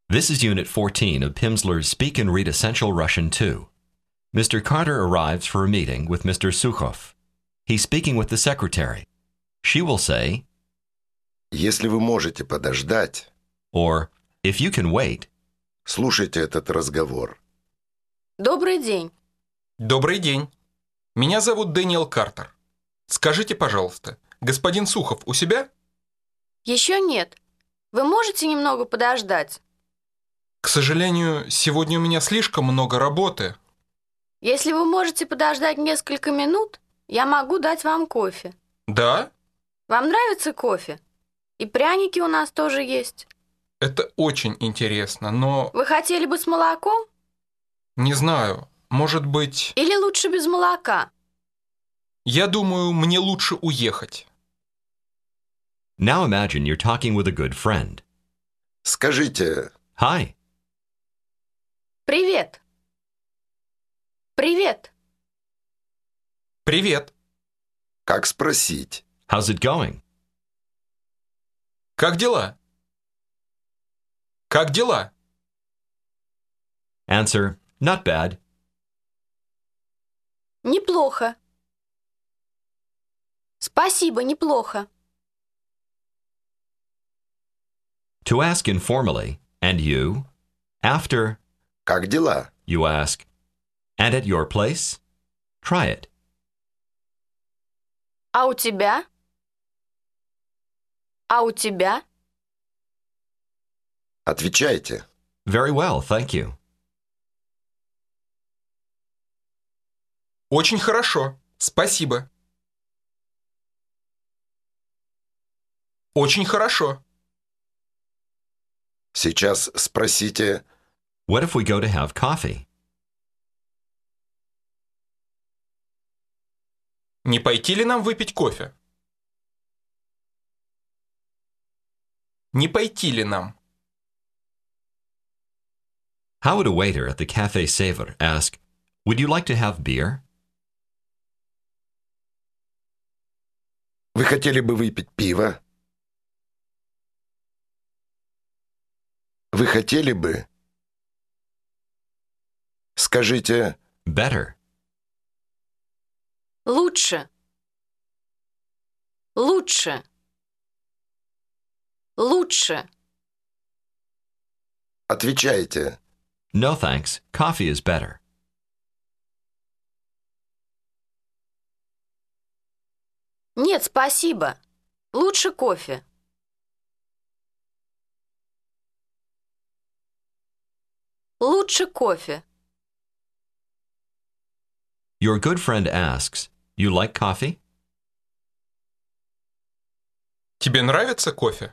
This is Unit 14 of Pimsleur's Speak and Read Essential Russian 2. Mr. Carter arrives for a meeting with Mr. Sukhov. He's speaking with the secretary. She will say, Если вы можете подождать, or, if you can wait, слушайте этот разговор. Добрый день. Добрый день. Меня зовут Дэниел Картер. Скажите, пожалуйста, господин Сухов у себя? Еще нет. Вы можете немного подождать? К сожалению, сегодня у меня слишком много работы. Если вы можете подождать несколько минут, я могу дать вам кофе. Да? Вам нравится кофе? И пряники у нас тоже есть. Это очень интересно, но Вы хотели бы с молоком? не знаю, может быть... Или лучше без молока? Я думаю, мне лучше уехать. now imagine you're talking with a good friend. Скажите, Hi, Привет. Привет. Привет. как спросить? how's it going? Как дела? Как дела? Answer, not bad. Неплохо. Спасибо, неплохо. To ask informally, and you, after Как дела? you ask, and at your place, try it. А у тебя? А у тебя? Отвечайте. Very well, thank you. Очень хорошо, спасибо. Очень хорошо. Сейчас спросите, What if we go to have coffee? Не пойти ли нам выпить кофе? Не пойти ли нам? How would a waiter at the Café Savor ask, would you like to have beer? вы хотели бы выпить пиво? Вы хотели бы? Скажите, Better. Лучше. Лучше. Лучше. отвечайте. No thanks, coffee is better. Нет, спасибо. Лучше кофе. Лучше кофе. Your good friend asks, you like coffee? Тебе нравится кофе?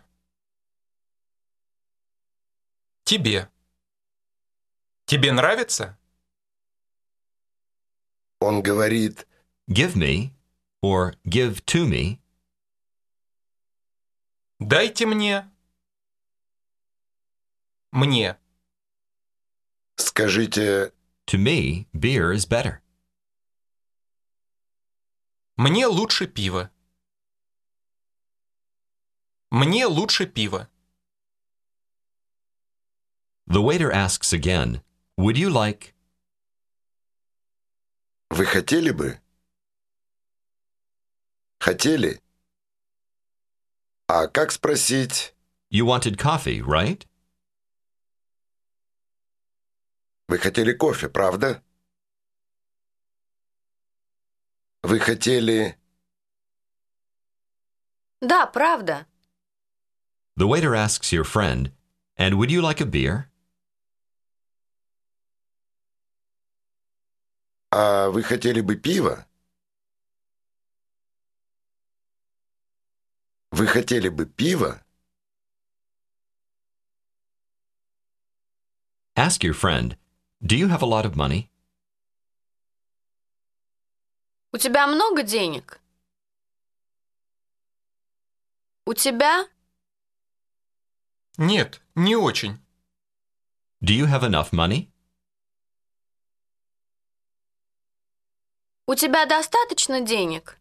Тебе. Тебе нравится? Он говорит, Give me, or give to me, Дайте мне. Мне. скажите, to me, beer is better. Мне лучше пиво. Мне лучше пиво. The waiter asks again, would you like, вы хотели бы? Хотели? А как спросить, you wanted coffee, right? вы хотели кофе, правда? Вы хотели... Да, правда. The waiter asks your friend, and would you like a beer? А вы хотели бы пиво? Вы хотели бы пиво? Ask your friend, do you have a lot of money? У тебя много денег? У тебя? Нет, не очень. Do you have enough money? У тебя достаточно денег?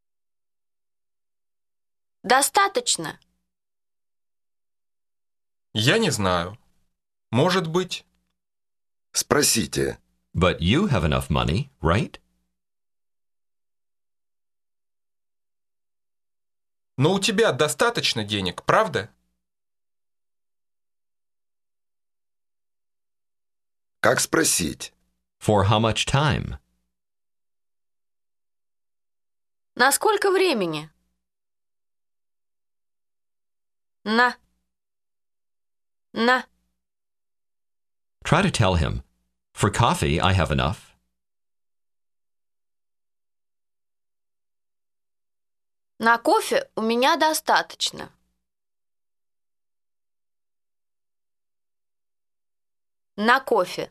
Достаточно. Я не знаю. Может быть. Спросите. But you have enough money, right? Но у тебя достаточно денег, правда? Как спросить? For how much time? На сколько времени? На. Try to tell him, for coffee I have enough. На кофе у меня достаточно. На кофе.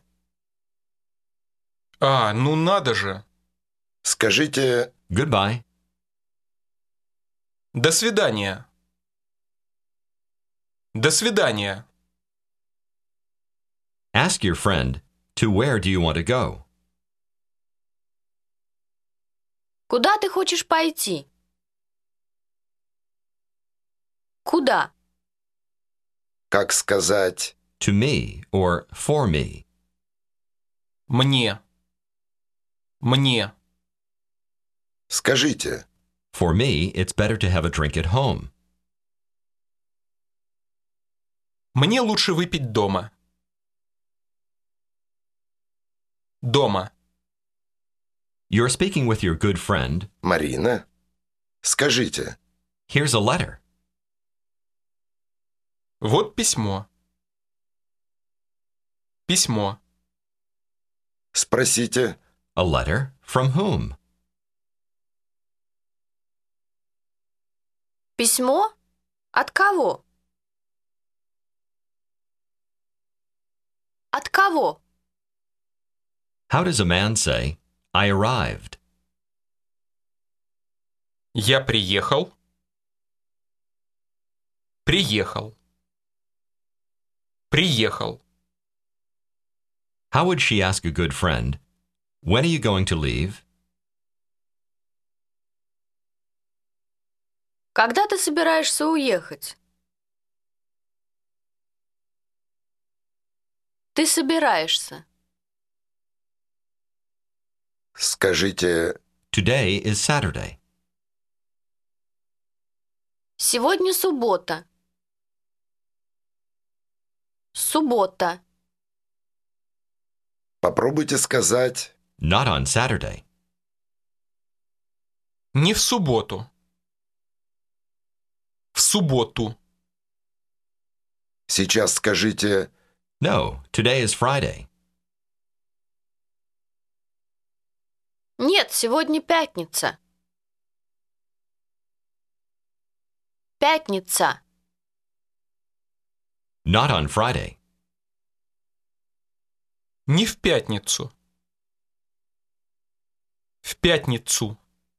Ну надо же. Скажите Goodbye. До свидания. До свидания. Ask your friend, to where do you want to go? Куда ты хочешь пойти? Куда? как сказать To me or for me. Мне. Мне. «Скажите». For me, it's better to have a drink at home. Мне лучше выпить дома. Дома. You're speaking with your good friend. «Марина». «Скажите». Here's a letter. Вот письмо. Письмо. «Спросите». A letter from whom? Письмо? От кого? От кого? How does a man say, I arrived? Я приехал. Приехал. Приехал. How would she ask a good friend, when are you going to leave? Когда ты собираешься уехать? Ты собираешься. «Скажите». Today is Saturday. Сегодня суббота. Суббота. Попробуйте сказать Not on Saturday. Не в субботу. В субботу. «Сейчас скажите». No, today is Friday. Нет, сегодня пятница. Пятница. Not on Friday. Не в пятницу. В пятницу.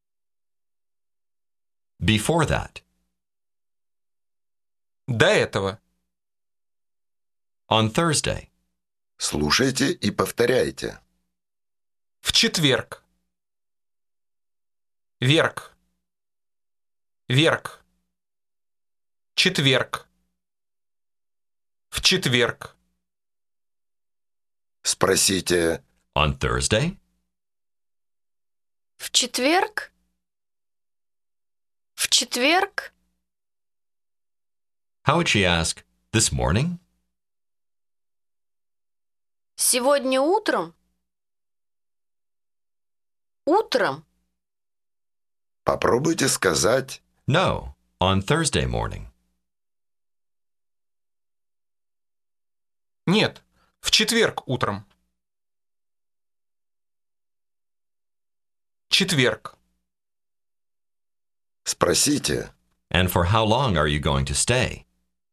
Before that. До этого. On Thursday. Слушайте и повторяйте. В четверг. Верг. Верг. Четверг. В четверг. Спросите On Thursday? В четверг? В четверг? How would she ask, this morning? Сегодня утром? Утром? Попробуйте сказать No, on Thursday morning. Нет, в четверг утром. Четверг. Спросите And for how long are you going to stay?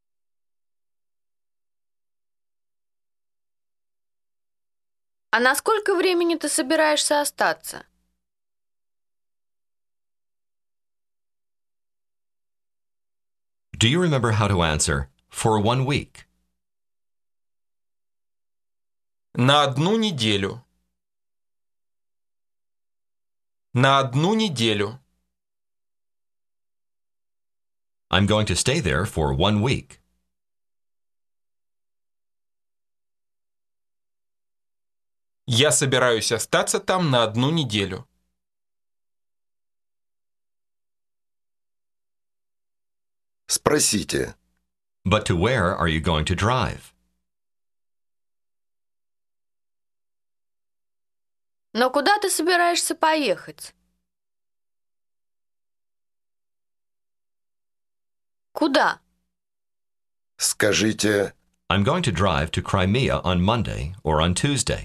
А на сколько времени ты собираешься остаться? Do you remember how to answer, for 1 week? На одну неделю. На одну неделю. I'm going to stay there for 1 week. Я собираюсь остаться там на 1 неделю. Спросите. But to where are you going to drive? Но куда ты собираешься поехать? Куда? Скажите. I'm going to drive to Crimea on Monday or on Tuesday.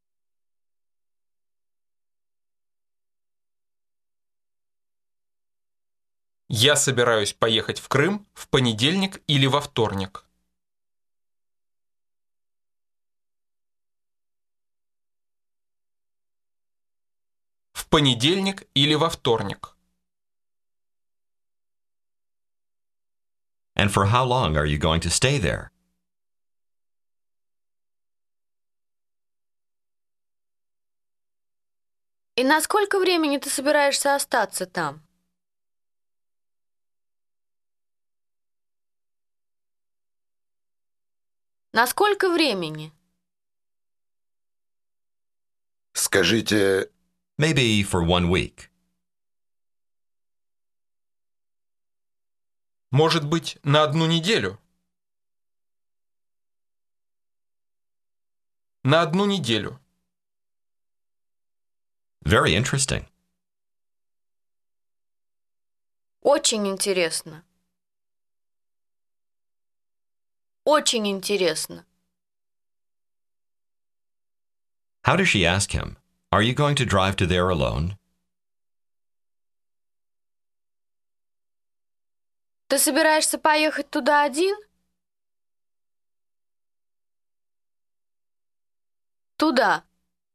Я собираюсь поехать в Крым в понедельник или во вторник. В понедельник или во вторник. And for how long are you going to stay there? И на сколько времени ты собираешься остаться там? На сколько времени? Скажите. Maybe for 1 week. Может быть, на 1 неделю? На 1 неделю. Very interesting. Очень интересно. Очень интересно. How does she ask him? Are you going to drive to there alone? Ты собираешься поехать туда один? Туда.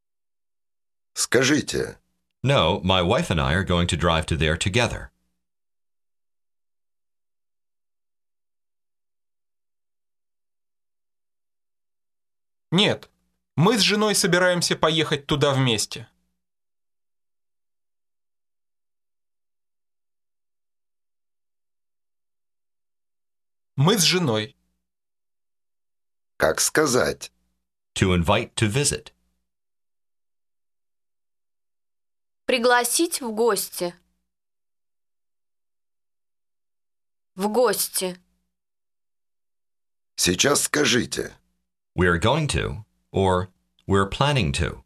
Скажите. No, my wife and I are going to drive to there together. Нет, мы с женой собираемся поехать туда вместе. Мы с женой. Как сказать? To invite to visit. Пригласить в гости. В гости. Сейчас скажите. We're going to, or we're planning to.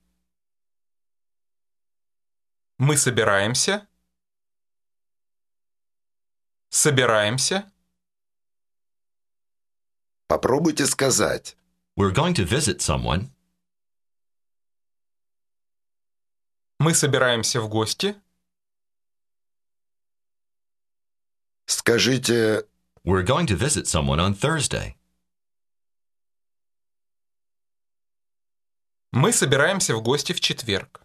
Мы собираемся. Собираемся. Попробуйте сказать. We're going to visit someone. Мы собираемся в гости. Скажите. We're going to visit someone on Thursday. Мы собираемся в гости в четверг.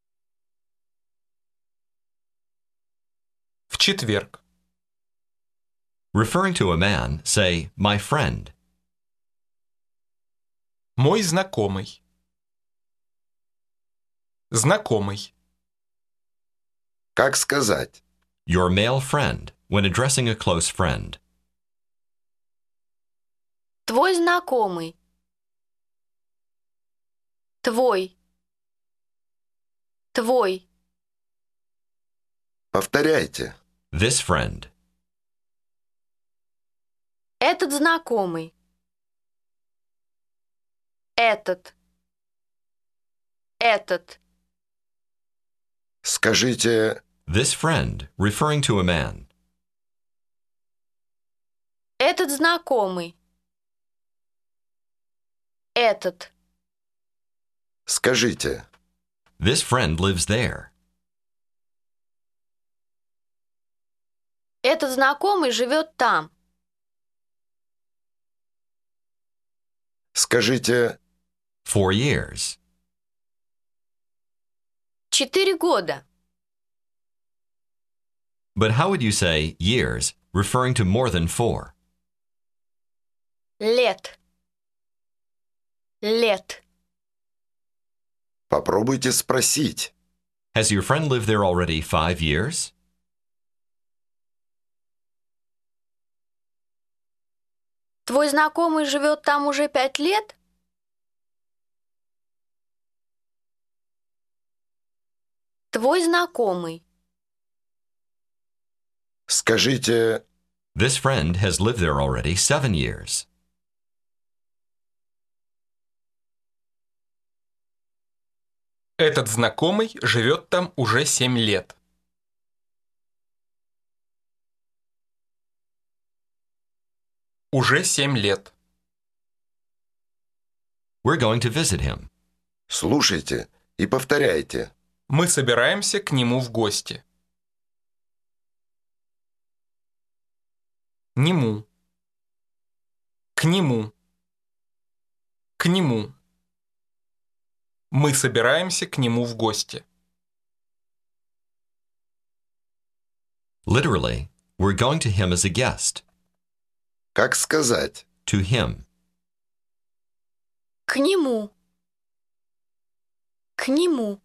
В четверг. Referring to a man, say, my friend. Мой знакомый. Знакомый. Как сказать? Your male friend, when addressing a close friend. Твой знакомый. Твой. Твой. Повторяйте. This friend. Этот знакомый. Этот. Этот. Скажите. This friend, referring to a man. Этот знакомый. Этот. Скажите. This friend lives there. Этот знакомый живет там. Скажите. 4 years. 4 года. But how would you say years, referring to more than 4? Лет. Лет. Попробуйте спросить. Has your friend lived there already 5 years? Твой знакомый живет там уже 5 лет? Твой знакомый. Скажите, This friend has lived there already 7 years. Этот знакомый живет там уже 7 лет. Уже 7 лет. We're going to visit him. слушайте и повторяйте. Мы собираемся к нему в гости. Нему. К нему. К нему. Мы собираемся к нему в гости. Literally, we're going to him as a guest. Как сказать? To him. К нему. К нему.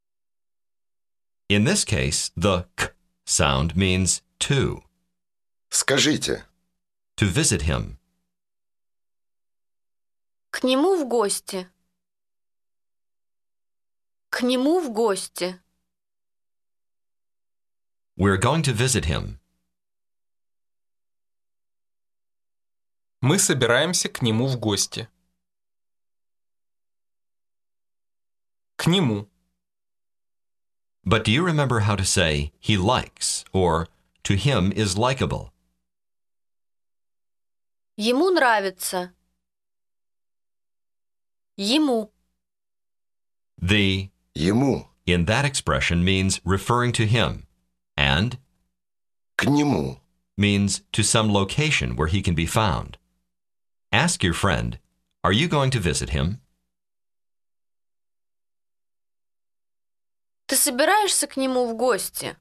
In this case, the k sound means to. Скажите, To visit him. К нему в гости. К нему в гости. We're going to visit him. Мы собираемся к нему в гости. К нему. But do you remember how to say he likes or to him is likable? Ему нравится. Ему. The ему, in that expression means referring to him and к нему. means to some location where he can be found. Ask your friend, are you going to visit him? Ты собираешься к нему в гости?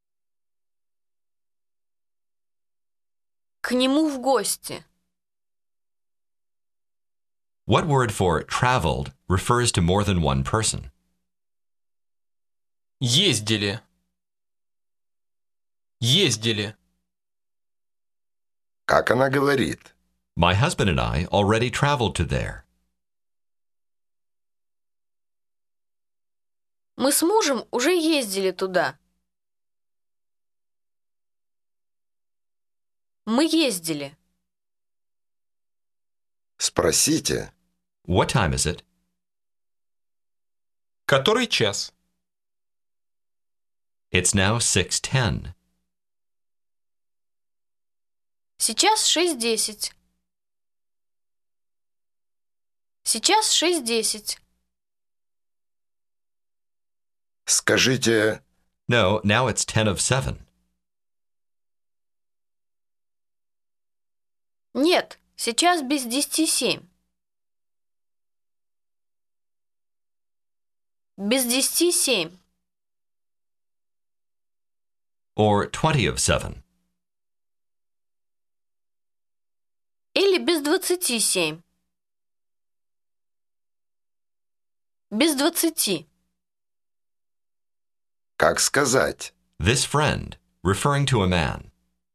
К нему в гости. What word for traveled refers to more than one person? Ездили. Ездили. Как она говорит? My husband and I already traveled to there. Мы с мужем уже ездили туда. Мы ездили. Спросите, What time is it? Который час? It's now 6:10. Сейчас 6:10. Сейчас 6:10. скажите, No, now it's 7:10. Нет, сейчас без 10:07. Без 10:07. Or 7:20. Или без 27. Без 20. как сказать? This friend, referring to a man.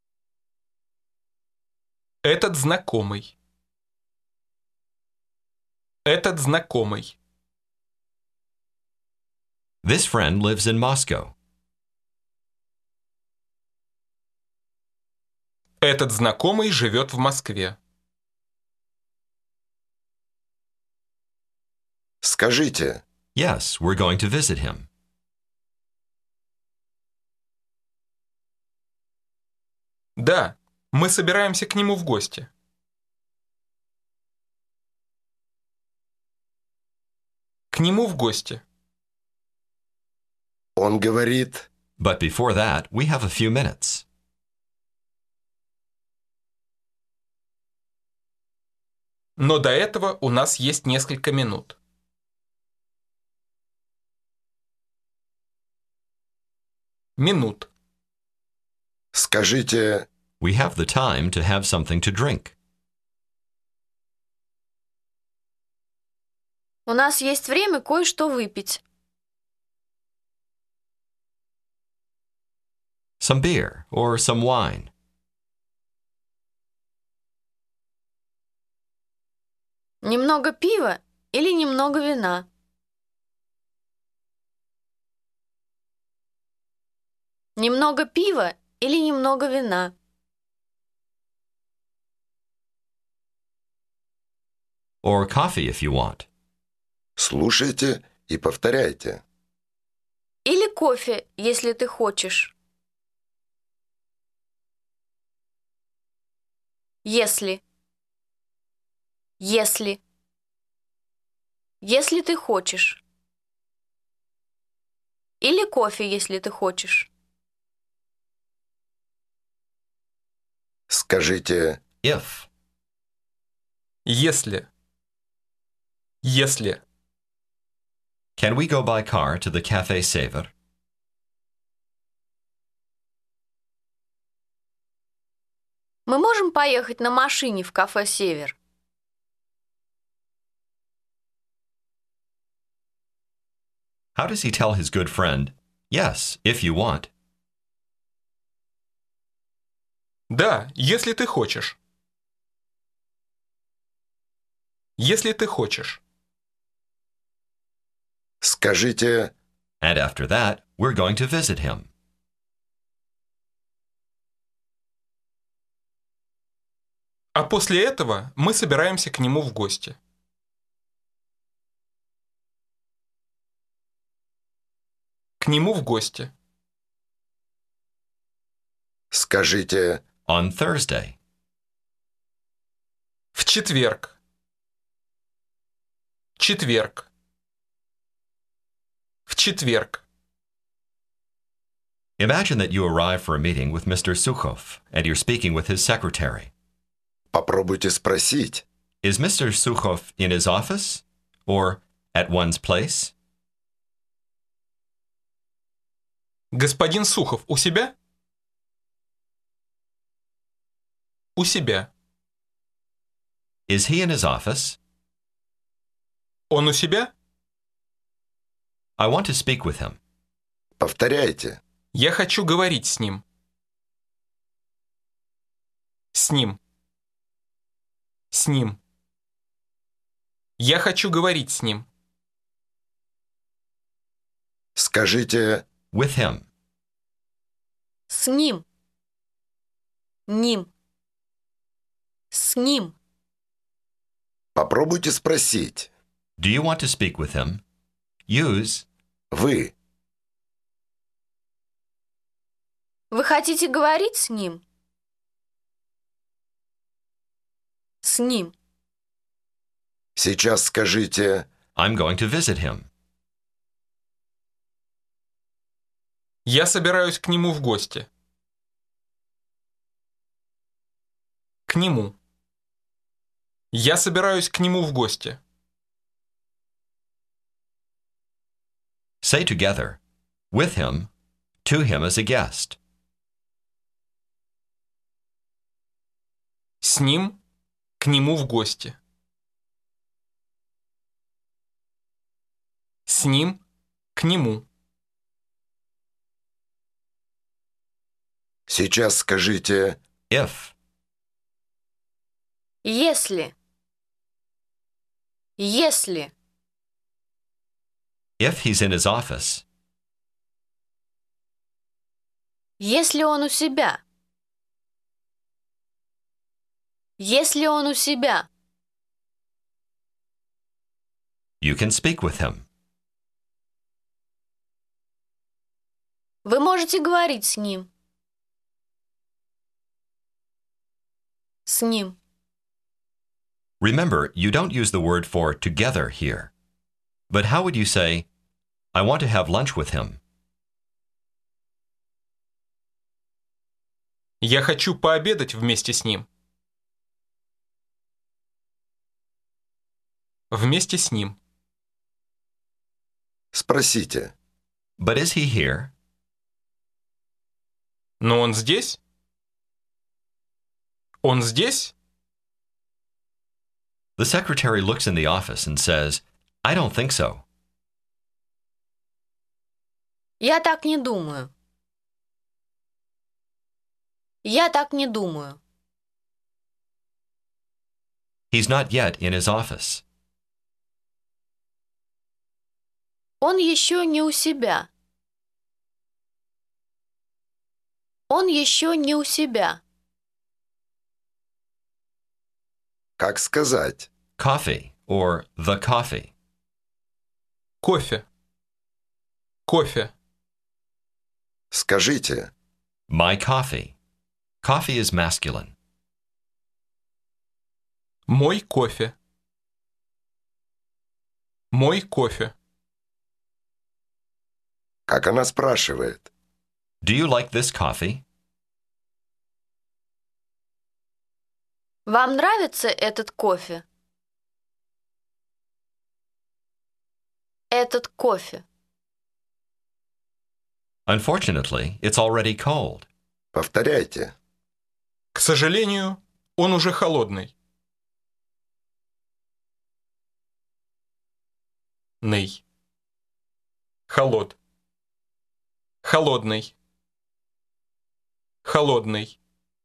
Этот знакомый. Этот знакомый. This friend lives in Moscow. Этот знакомый живет в Москве. Скажите, Yes, we're going to visit him. Да, мы собираемся к нему в гости. К нему в гости. он говорит, But before that, we have a few minutes. Но до этого у нас есть несколько минут. Минут. скажите, We have the time to have something to drink. У нас есть время кое-что выпить. Some beer or some wine. Немного пива или немного вина. Немного пива или немного вина? Or coffee if you want. Слушайте и повторяйте. Или кофе, если ты хочешь? Если. Если. Если ты хочешь. Или кофе, если ты хочешь. Скажите If. Если. Если. Can we go by car to the Café Sever? Мы можем поехать на машине в кафе «Север»? How does he tell his good friend, yes, if you want? Да, если ты хочешь. Если ты хочешь. Скажите And after that, we're going to visit him. А после этого мы собираемся к нему в гости. К нему в гости. Скажите On Thursday. В четверг. Четверг. В четверг. Imagine that you arrive for a meeting with Mr. Sukhov and you're speaking with his secretary. Попробуйте спросить. Is Mr. Sukhov in his office or at one's place? Господин Сухов у себя? У себя. Is he in his office? Он у себя? I want to speak with him. Повторяйте. Я хочу говорить с ним. С ним. С ним. Я хочу говорить с ним. Скажите With him. С ним. Ним. С ним. попробуйте спросить. Do you want to speak with him? Use Вы. Вы хотите говорить с ним? С ним. Сейчас скажите I'm going to visit him. Я собираюсь к нему в гости. К нему. Я собираюсь к нему в гости. Say together, with him, to him as a guest. С ним, к нему в гости. С ним, к нему. Сейчас скажите If Если. Если. he's in his office, Если он у себя. Если он у себя. you can speak with him. Вы можете говорить с ним. С ним. Remember, you don't use the word for together here. But how would you say, I want to have lunch with him? Я хочу пообедать вместе с ним. Вместе с ним. Спросите. But is he here? Но он здесь? Он здесь? The secretary looks in the office and says, I don't think so. Я так не думаю. Я так не думаю. He's not yet in his office. Он еще не у себя. Он еще не у себя. Как сказать? Coffee or the coffee. Кофе. Кофе. Скажите. My coffee. Coffee is masculine. Мой кофе. Мой кофе. Как она спрашивает? Do you like this coffee? Вам нравится этот кофе? Этот кофе. Unfortunately, it's already cold. Повторяйте. К сожалению, он уже холодный. Ный. Холод. Холодный. Холодный.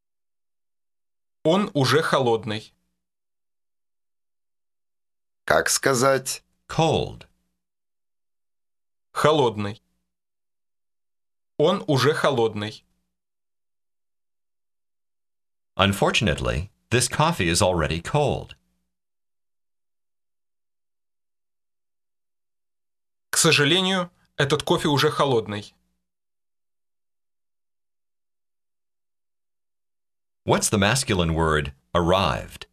Он уже холодный. Как сказать? Cold. Холодный. Он уже холодный. Unfortunately, this coffee is already cold. К сожалению, этот кофе уже холодный. What's the masculine word arrived?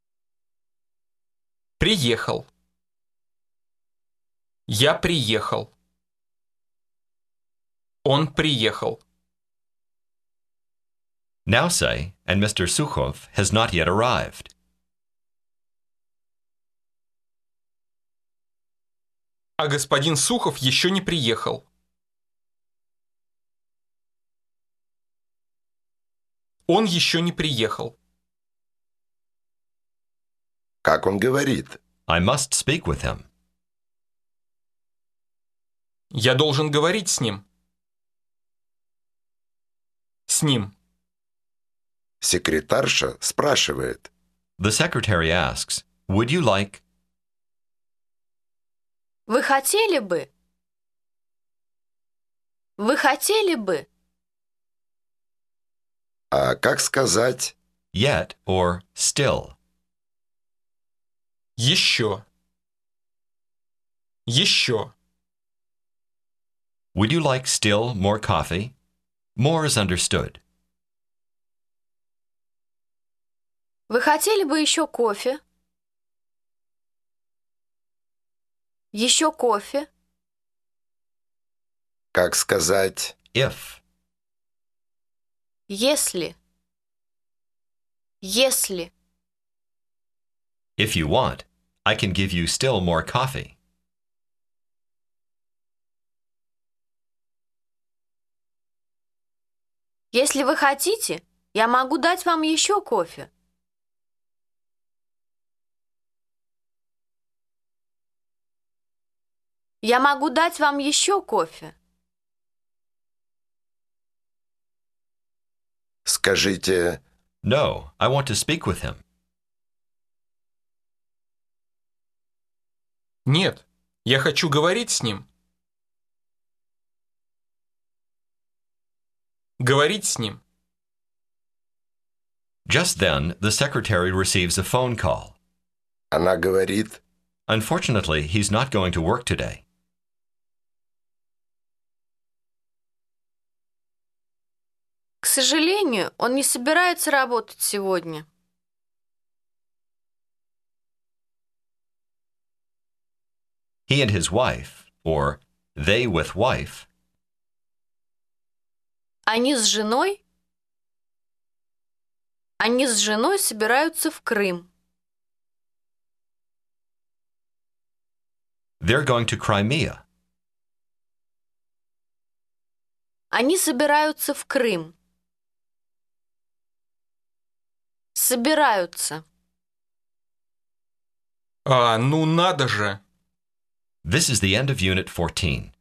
Приехал. Я приехал. Он приехал. Now say, and Mr. Sukhov has not yet arrived. А господин Сухов еще не приехал. Он еще не приехал. Как он говорит? I must speak with him. Я должен говорить с ним. С ним. Секретарша спрашивает. The secretary asks, would you like... Вы хотели бы? Вы хотели бы? А как сказать? yet or still? Еще. Еще. Would you like still more coffee? More is understood. Вы хотели бы еще кофе? Еще кофе? Как сказать? If. Если. Если. If you want, I can give you still more coffee. Если вы хотите, я могу дать вам еще кофе. Я могу дать вам еще кофе. Скажите. No, I want to speak with him. Нет, я хочу говорить с ним. Говорить с ним. Just then, the secretary receives a phone call. Она говорит. Unfortunately, he's not going to work today. К сожалению, он не собирается работать сегодня. He and his wife, or they with wife, Они с женой собираются в Крым. they're going to Crimea. Они собираются в Крым. Собираются. А, ну надо же. This is the end of Unit 14.